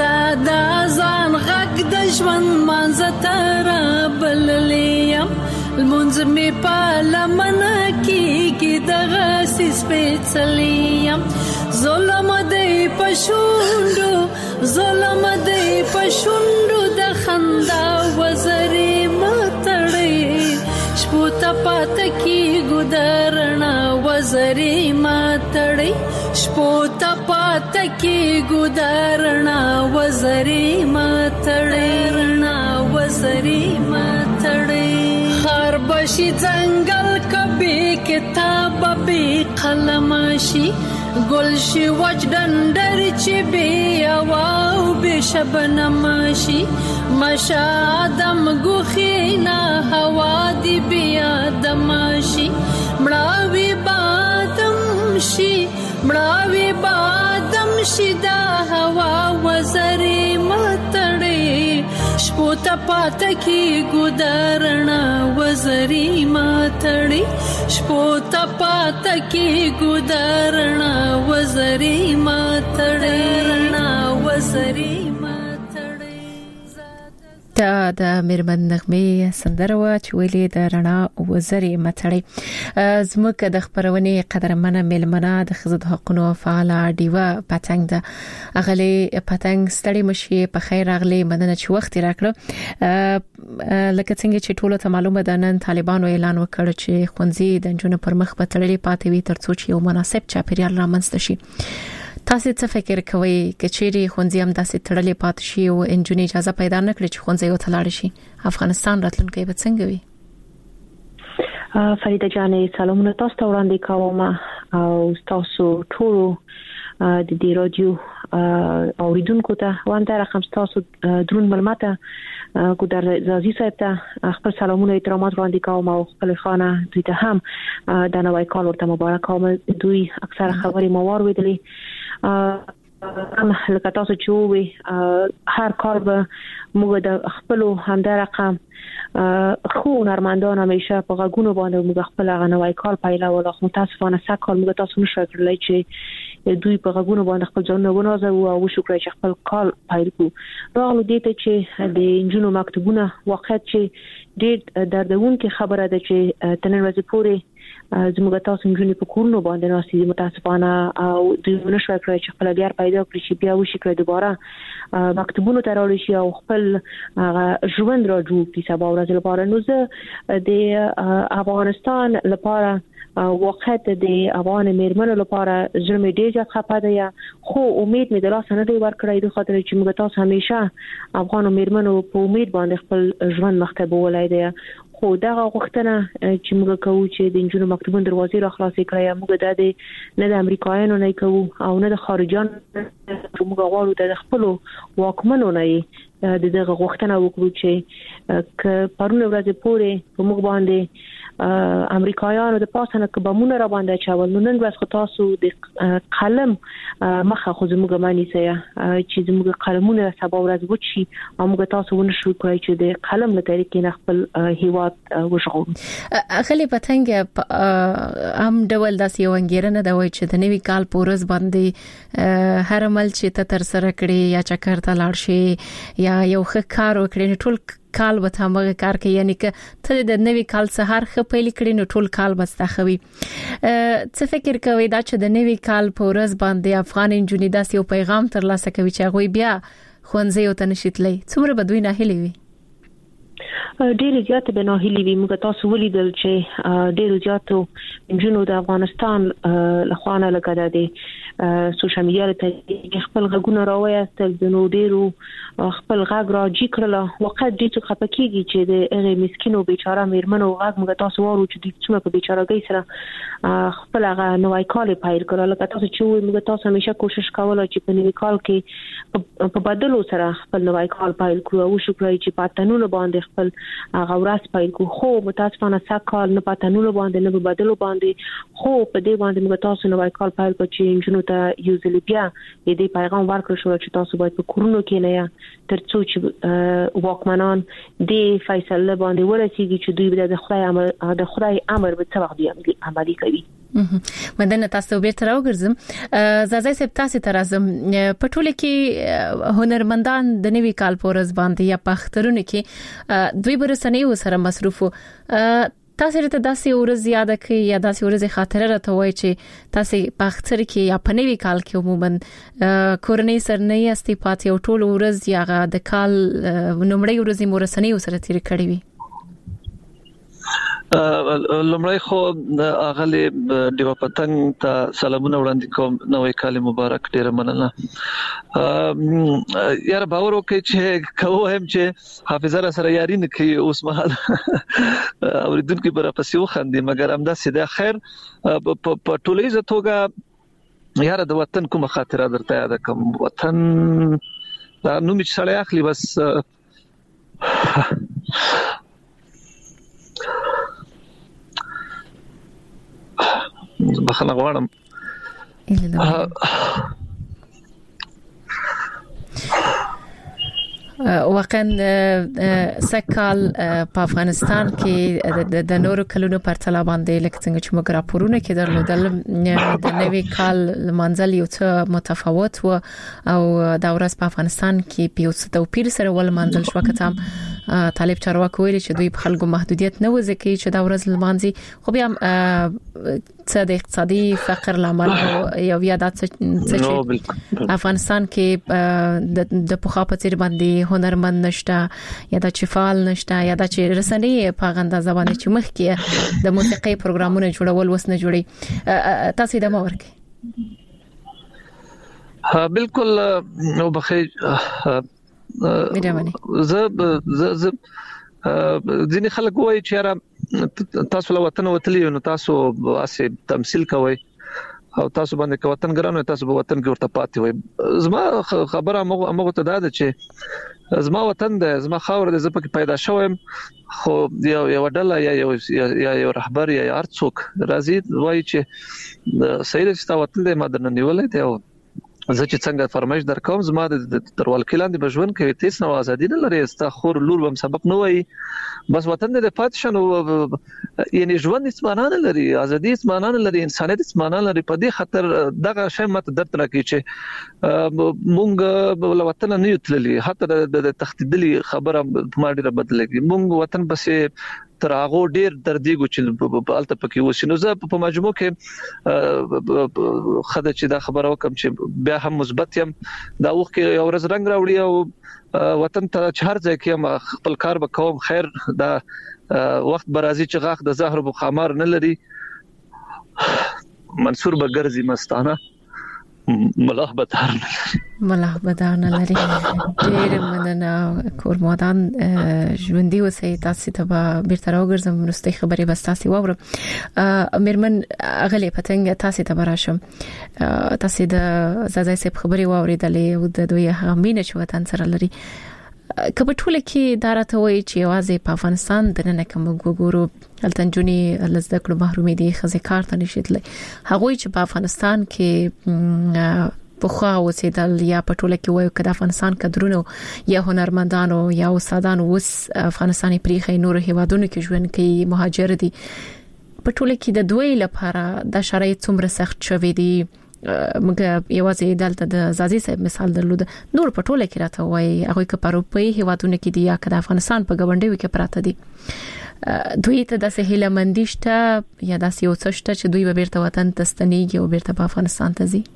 زادا زان غق دشمن منزتر بللیم المنځ می پالمن کیږي دغه سپېڅلیم ظلم دی پښوندو ظلم دی پښوندو د خندا وزري متړي شپوت پات کی ګدرنا وزري متړي شپوت پات کی ګدرنا وزري متړي رنا وزري متړي خر بشي ځنګل کبي کتاب به قلم شي گل شي وجدندر چې بي او به شبنم شي مشادم غخینا هوا دی بیا دمشي مړاوي بادم شي دا هوا وزري متړي شپوت پات کی ګدرنا وزري متړي شپوت پات کی ګدرنا وزري متړي رنا وزري د میرمن نغمه سندره وا چې ویلې د رڼا وزري متړي زموږ د خبرونه قدرمنه ملمنه د خزد حقوقو فعال دیوا پتنګ د اغلی پتنګ ستړي مشي په خیر اغلی مننه چې وخت راکړه لکه څنګه چې ټولو ته معلومه ده نن طالبانو اعلان وکړ چې خونځي د جنونو پر مخ په تړلې پاتې وي ترڅو چې یو مناسب چاپیریال رامنځته شي تاسو څه فکر کوئ کچېری خونځي هم داسې تړلې پات شي او انجونی اجازه پیدا نکړي چې خونځي وتلاړ شي افغانستان راتلونکي به څنګه وي فریده جانې سلامونه تاسو ته وړاندې کوم او تاسو ټول د دې رادیو اوریدونکو ته وانده رقم تاسو درون ملمته ګودر زازي صاحب ته خپل سلامونه احترامات وړاندې کوم او خپل خانه دوی ته هم د نوای کال ورته مبارک کوم دوی اکثر خبري موار ویلي لکه تاسو چې وي هر کار به موږ د خپل همدا رقم خو نرمندان همیشه په غوګونو باندې موږ خپل غنوای کال پیلا ولا متاسفانه سکه موږ تاسو نشو کړلای چې دوی په غوګونو باندې خپل ځان ونازو او شکر چې خپل کال پیل کو راغلو دې ته چې د انجونو مکتوبونه واقعیت چې ډېر دردونکې خبره ده چې تنن ورځې پورې زموږ تاسو انجونې په کورونو باندې ناسي متاسفانه او دوی نشو کړی چې خپل بیا پیدا کړی چې بیا وشي کړی دوباره مکتوبونه تراول شي او خپل ژوند را جوړ کړي سبا ورځ لپاره نو زه د افغانستان لپاره وخت د افغان میرمنو لپاره زموږ ډیره خپه ده خو امید مې د لاس نه دی ورکړی د خاطر چې موږ تاسو همیشه افغان میرمنو په امید باندې خپل ژوند مخته بولای دی خو دا غوښتنه چې موږ کوو چې د انجونو مکتوبونو دروازې را خلاصې کړي موږ د نه د امریکایانو نه کوو او نه د خارجان موږ غواړو د خپل واکمنو نه دغه غوښتنه وکړو چې پرونه ورځ پورې موږ باندې امریکایانو د پاسنه کبمونه را باندې چاول نو نن ورځ خو تاسو د قلم مخه خو زموږ معنی سي چې زموږ قلمونه سبا ورځ وچی او موږ تاسو ونشو کوي چې د قلم له طریقې نه خپل هیواد وشغو اخلي پتنګ ام ډول داسې یو انګیرنه دا وایي چې د نوي کال پورز باندې هر عمل چې ته تر سره کړی یا چکر ته لاړ شي یا یو ښه کار وکړي ټول کال به تاسو کار کوي یعنی که ته د نوي کال سهار خپل کړي نو ټول کال به ستخوي څه فکر کوي دا چې د نوي کال پورز باندې افغان انجونی داسې یو پیغام ترلاسه کوي چې هغه بیا خونځي او تنشتلې څومره بدوي نه هلي وي ډېر زیات به نه هلي وي موږ تاسو ولیدل چې ډېر زیاتو انجونو د افغانستان لخوانه لګا دي سوشل میډیا ته خپل غږونه راوېستل د نو ډېرو خپل غږ راځي کړل وقت دې څخه پکېږي چې د هغه مسکینو بیچاره میرمنو غږ موږ تاسو وارو چې د څومره په بیچارهګۍ سره خپل هغه نوای کال پیل کړل لکه تاسو چې موږ تاسو همیشه کوشش کوله چې په نوي کال کې په بدلو سره خپل نوای کال پیل کړو او شکر چې پاتنونه باندې خپل هغه ورځ پیل کو خو متاسفانه سکهال نه پاتنونه باندې نه بدلو باندې خو په دې باندې موږ تاسو نوای کال پیل کړ چې انجونو ته یوزلی بیا دې پیغام ورکړ شو چې تاسو باید په کورونو کې نه ترڅو چې واکمنان دې فیصله باندې ورسیږي چې دوی د خدای امر به څه وخت عملي کوي مدنه تاسو بیرته راوګرځم زازای سپ تاسو ترازم په ټوله کې هنرمندان د نوي کال پورز باندې یا پخترونه کې دوی برسنۍ وسره مصروف تاسو ته داسې ورځ یاد کړئ یا داسې ورځ خاطره راته وای چې تاسو پختر کې یا په نوي کال کې عموما کورنۍ سرنۍ استي پاتې او ټول ورځ یا د کال نومړی ورځ مرسنۍ وسره تیر کړی وي لمړی خو اغلی دیو پتنګ ته سلامونه وړاندې کوم نوې کال مبارک ډیر مننه یار باور وکړئ چې کوم چې حافظه سره یاري نه کوي اوس مهال اوریدونکو پر پسې وخندي مګر همدا سیده خیر په ټولیزه توګه یار د وطن کوم خاطره درته یاد کوم وطن دا نو می سړی اخلي بس بخنه غواړم واقعا سکال په افغانستان کې د نورو کلونو پر تلا باندې لکه څنګه چې موږ راپورونه کې درلودل د نوي کال منځل یو څه متفاوت و او دا ورځ په افغانستان کې په یو څه توپیر سره ول منځل شو کته طالب چارواکي ویلي چې دوی په خلکو محدودیت نه وځي چې دا ورځ لمانځي خو بیا څه د اقتصادي فقر لامل یو یادات چې افغانستان کې د پوخا په تیر باندې هنرمند نشته یا د چفال نشته یا د رسنۍ په غنده زبانه چې مخ کې د موسیقي پروګرامونه جوړول وسنه جوړي تاسو د مور کې بالکل نو بخیر ز ځینې خلک وایي چې تاسو له وطن وتلی نو تاسو اسه تمثيل کوئ او تاسو باندې کو وطن ګرانو تاسو په وطن کې ورته پاتې وي زما خبره موږ ته دا ده چې زما وطن ده زما خاور ده زپه کې پیدا شوم خو یو ډله یا یو رهبر یا ارڅوک راځي وایي چې سید ستا وطن ده مدن نیولې ته زه چې څنګه فرمایش درکوم زما د تروال کلاندې بجون کوي تیس نو ازادي نه لري استا خور لور بم سبق نه وای بس وطن دې پاتشن او یعنی ژوند اسمانه لري ازادي اسمانه لري انسانيت اسمانه لري په دې خاطر دغه شی مت درته راکې چې مونږ وطن نه یتللی حتی د تخدیدلی خبره ما ډیره بدلېږي مونږ وطن بسې تر هغه ډیر دردیږي چې په الته پکې وسینو زه په مجموع کې خدای چې دا خبره وکم چې بیا هم مثبت يم دا وخت کې یو ورځ رنگ راوړي او وطن ته چهار ځای کې خپل کار وکوم خیر دا وخت برازي چې غاخ د زهر بخمار نه لري منصور بګرزي مستانه ملاح بدار نه لري ډېر مننه کورمادان ژوندۍ وسې تاسو ته بیرته راوګرځم مرستي خبرې بس تاسو واورم میرمن اغلی پتنګ تاسو ته براشم تاسو د زازای سپ خبرې واوریدلې او د دوی همینه چې وطن سره لري کله ټول کې دارته وایي چې یوازې په افغانستان د نن کوم وګورو التنجونی لزده کړو محرومي دي خزې کار ته نشیدل هغه چې په افغانستان کې په خوا اوسېدل یا په ټوله کې وایو کله افغانستان کډرونو یا هنرمندانو یا استادانو وس افغانستاني پریخي نور هیوادونو کې ژوند کوي مهاجر دي په ټوله کې د دوی لپاره د شرایط څومره سخت شوي دي موږ یوازې دلته د زازي صاحب مثال درلود نور په ټوله کې راته وایي هغه کې په اروپای هیوادونو کې دي یا د افغانستان په ګوندې کې پراته دي دوی ته د سهیله مندشته یا د سیاستشته چې دوی به بیرته وطن ته ستنیږي او بیرته په افغانستان ته ځي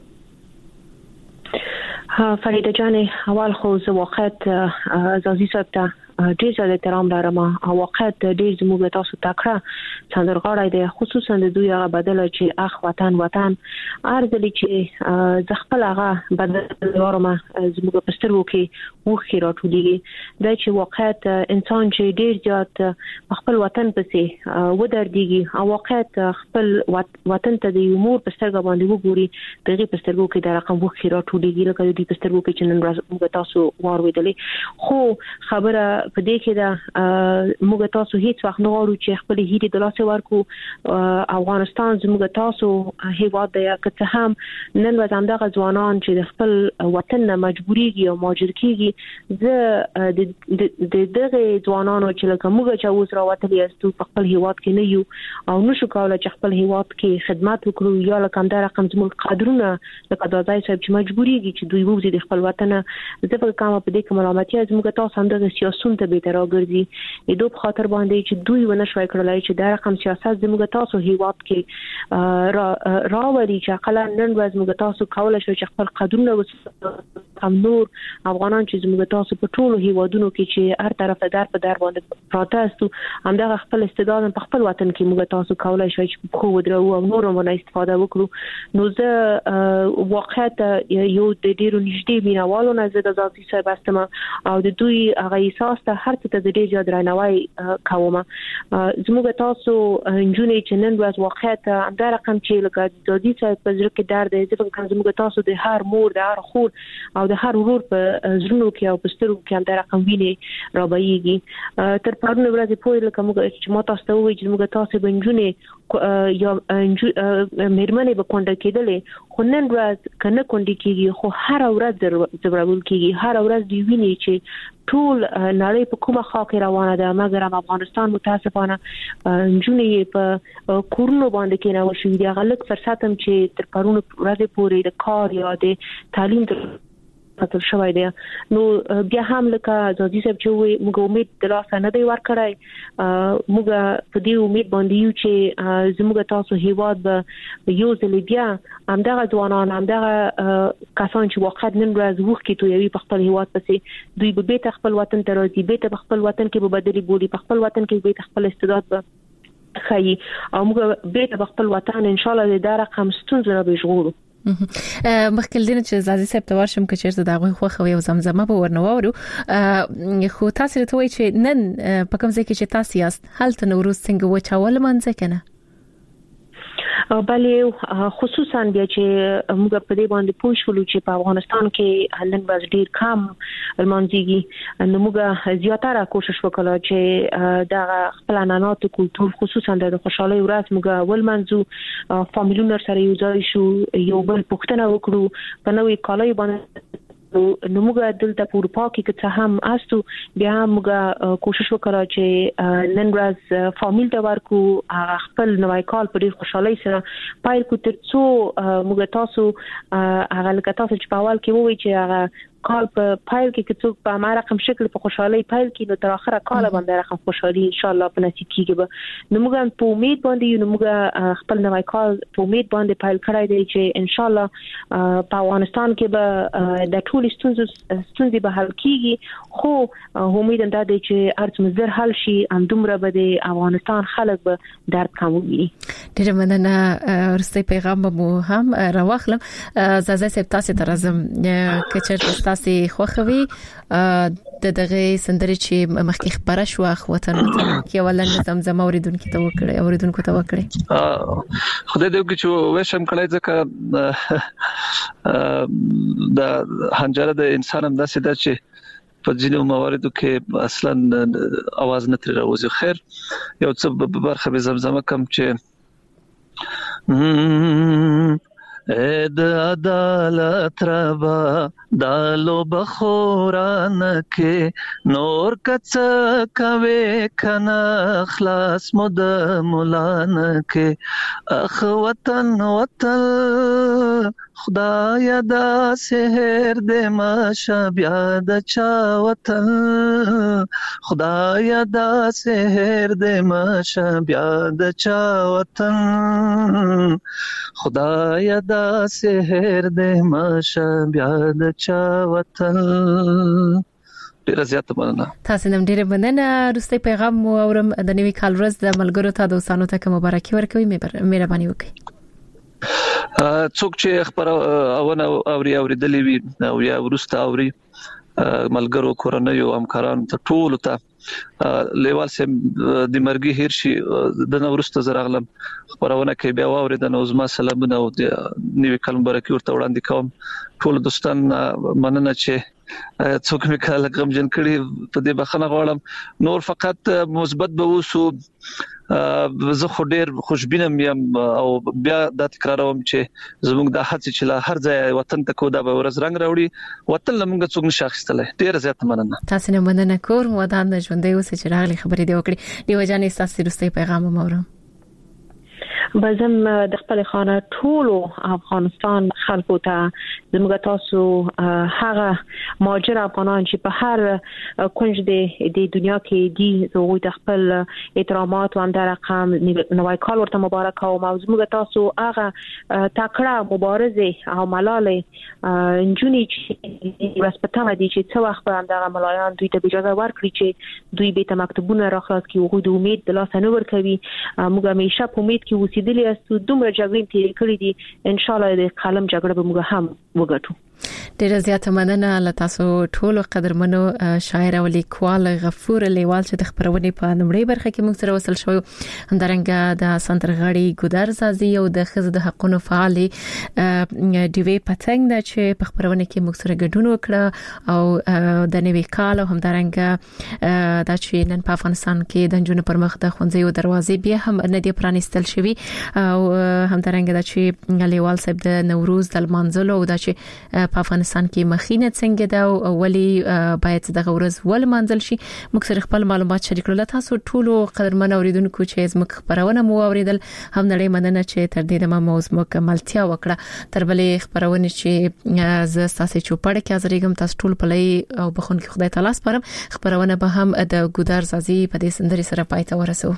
فریده جان اول خو زه وخت زازي صاحب ته ډیر زیات احترام لرم او وخت ډیر زموږ تاسو تکړه څندرغاړی دی خصوصا د دوی هغه بدل چې اخ وطن ارزلي چې ز خپل هغه بدل ورما زموږ په سترګو کې وخی راټولېږي دا چې وخت انسان چې ډیر زیات خپل وطن پسې ودرېږي او وخت خپل وطن ته د امور په سترګو باندې وګوري دغه په سترګو کې د رقم وخی راټولېږي لکه د په سترګو کې چې نن ورځ موږ تاسو وارویدلې خو خبره په دې کې دا موږ تاسو هیڅ وخت نه غواړو چې خپل هیلې د لاسه ورکو. افغانستان زموږ تاسو هیواد دی که هم نن ورځ همدغه ځوانان چې د خپل وطن نه مجبوريږي او مهاجر کیږي زه د دغه ځوانانو چې لکه موږ چې اوس راوتلي یو په خپل هیواد کې نه یو او نشو کولای چې خپل هیواد کې خدمات وکړو یا لکه همدا رقم زموږ قدرونه لکه د ځای صاحب چې مجبوريږي چې دوی وځي د خپل وطن زه په کومه په دې کې ملامتیا زموږ تاسو هم د سیاستونو ته به تر راګرځي دوی په خاطر باندې چې دوی ونه شوي کړلای چې دا رقم سیاست زموږ تاسو هیواد کې راوړي چې اقلا نن ورځ موږ تاسو کولای شو چې خپل قدرونه هم نور افغانان چې زموږ تاسو په ټولو هیوادونو کې چې هر طرف په در باندې پروتست همدغه خپل استعداد په خپل وطن کې موږ تاسو کولای شو چې خو ودرو او نور باندې استفاده وکړو. نو زه واقعیت یو د ډیرو نږدې مینوالو نه زه د ذاتي صاحب استم او د دوی هغه احساس ته هر څه د ډیر زیات درناوی کوم. زموږ تاسو انجونې چې نن ورځ واقعیت همدا رقم چې لکه د ذاتي صاحب په ځکه درد دی چې زموږ تاسو د هر مور د هر خور او د هر ورور په زړونو کې او په سترګو کې همدا رقم ویني رابېږي. تر پرون ورځې پورې لکه موږ چې ما تاسو ته وایي چې موږ تاسو بنجونې یا مېرمنې به کونډه کېدلې خو نن ورځ کنه کونډه کېږي خو هر ورځ زبرول کېږي هر ورځ دی ویني چې ټول نړۍ په کومه خوا کې روانه ده مګر افغانستان متاسفانه جونې په کورونو باندې کې نه وشي دی غلط فرصت هم چې تر پرون ورځې پورې د کار یا د تعلیم خاطر شوی دی. نو بیا هم لکه ځاځي صاحب چې موږ امید د لاسه نه دی ورکړای موږ په دې امید باندې یو چې زموږ تاسو هیواد به یو ځل بیا همدغه ځوانان همدغه کسان چې واقعا نن ورځ وښکي تویوي په خپل هیواد پسې دوی به بیت خپل وطن ته راځي بیت په خپل وطن کې به بدلی بولی په خپل وطن کې بیت خپل استعداد به خي او موږ بیت په خپل وطن ان شاء الله د رقم ستونزې به ژغورو. مخکې دینه چې زازي صاحب ته ورشم که چیرته دغه خوخه او زمزمه به ورنوورو خو تاسو ته وایي چې نن په کوم ځای کې چې تاسو یاست هلته نوروز څنګه وچاول منځ کنه بلې خصوصا بیا چې موږ په دې باندې پوښښلو چې په افغانستان کې نن باز ډیر کم المانځيږي نو موږ زیاتره کوشش وکړو چې دا خپل عنعنات کلتور خصوصا د خوشحالي ورځ موږ ولمنځو فامیلونو سره یو ځای شو یو بل پوښتنه وکړو په نوې کالای باندې نو موږ دلته په اروپا کې چې هم استو بیا موږ کوشش وکړو چې نن ورځ فامیل ته ورکو خپل نوای کال په ډیر خوشحالي سره پایل کو تر څو موږ تاسو هغه لکه تاسو چې په اول کې وایي چې هغه کال په پایل کې څوک په ما رقم شکل په خوشحالي پایل کې نو تر اخره کال باندې رقم خوشحالي ان شاء الله په نصیب کیږي نو موږ په امید باندې نو موږ خپل نوای کال په امید باندې پایل کړای دی چې ان شاء الله په افغانستان کې به د ټول ستونزې به حل کیږي خو امید ده چې ارڅ مزر حل شي اندومره به د افغانستان خلک به درد کموي. ډیره مننه ورسته پیغام مو هم راوخلم زازه صاحب تاسو ته راځم که چېرته تاسو خوخوي د دغه سندري چې مخکې خبره شو وطن کې ولنه زمزمه اوریدونکو ته وکړي خدای دې وکړي چې وښم کړای ځکه د هنجره د انسان هم داسې ده چې په ځینو مواردو کې اصلا आवाज نه تر راوځي. خیر یو څه برخه به زمزمه کم چې د عدالت ربا دالو بخوران کې نور کڅ کوي کنا خلاص مود مولان کې اخ وطن وطن خدای دا سحر دې ماشه بیا د چا وطن خدای دا سحر دې ماشه بیا د چا وطن خدای دا سحر دې ماشه بیا د چا وطن. ډیره زیاته مننه. تاسو نن ډیره مننه. روستي پیغام مو اورم د نوي کال ورځ د ملګرو ته دوستانو ته مبارکي ورکوي. مهرباني وکړئ. څوک چې خبره اوریدلې وي او یا ورسته اوري ملګرو کورنۍ او همکارانو ته ټول ته لیوال سم د مرګي هیر شي د نورسته زراغلم خبرونه کې بیا اوریدنه او زما سلامونه او د نیو کال مبارکي ورته وړاندې کوم. ټول دوستان مننه چې څوک مې کله غمجن کړي په دې بخښنه غواړم. نور فقط مثبت به وسو زه خو ډیر خوشبینم یم او بیا د تکراروم چې زموږ د هڅې چې لا هر ځای وطن ته کو دا به ورځ رنگ راوړي وطن لمونږ څوک نشي اخیستلای. ډیر زیات مننه. تاسو نه مننه کوم ودان ژوندې اوسې چې راغلي خبرې دی وکړي. دیو جانې تاسو رسته پیغام مورم. بزم د خپل خانه ټول افغانستان خلکو ته زموږ تاسو هغه ماجر افغانان چې په هر کونج د دنیا کې دي زه د خپل احترامات او هم د رقم نوای کال ورته مبارک او زموږ تاسو هغه تکړه مبارزه او ملاله انجونی چې رسپټه دي چې څو وخت هم دغه ملایان دوی ته اجازه ورکړي چې دوی به ته مکتوبونه راخلاص کړي او د امید د لاس نه ورکوي. موږ همیشه په امید کې وسیدلی استو دومره جګړې تیر کړې دي ان شاء الله د قلم جګړه به موږ هم وګټو. ډیره زیاته مننه له تاسو ټولو قدرمنو شاعر او لیکوال غفور لیوال چې د خبرونې په نمړې برخه کې موږ سره وصل شوی. همدارنګه د سنترغړی ګودر زازي او د خزه د حقونو فعال دیوی پتنګ چې په خبرونه کې موږ سره ګډون وکړه او د نوې کال او همدارنګه د چې نن په افغانستان کې د جنونو پر مخ د خوندې دروازې بیا هم نه دی پرانستل شوی او همدارنګه د چې لیوال صاحب د نوروز د منځلو او د چې په افغانستان کې مخینه څنګه دا او ولی باید د غورز ول منځل شي. موږ سره خپل معلومات شریک کړل. تاسو ټولو قدرمن اوریدونکو چې زموږ خبرونه مو اوریدل هم نړۍ مننه چې تر دې دمه موضوع مکملتیا وکړه. تر بلې خبرونه چې ز تاسو چوپړ کې حاضرېږم تاسو ټول په لای او بخون کې خدای تعالی سپارم. خبرونه به هم د ګودر زازي په دې سندري سره پای ته ورسو.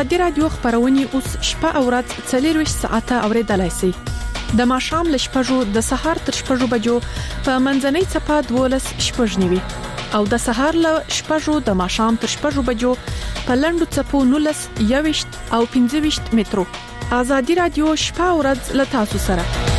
ازادي رادیو خبرونه اوس شپه او ورځ 24 ساعته اوریدلای شئ. د ماښام ل شپږو د سهار تر شپږو بجو په منځنۍ چپه 12 شپږنیوي او د سهار ل شپږو د ماښام تر شپږو بجو په لندو چپو 19 21 او 25 مترو. ازادي رادیو شپه او ورځ ل تاسو سره.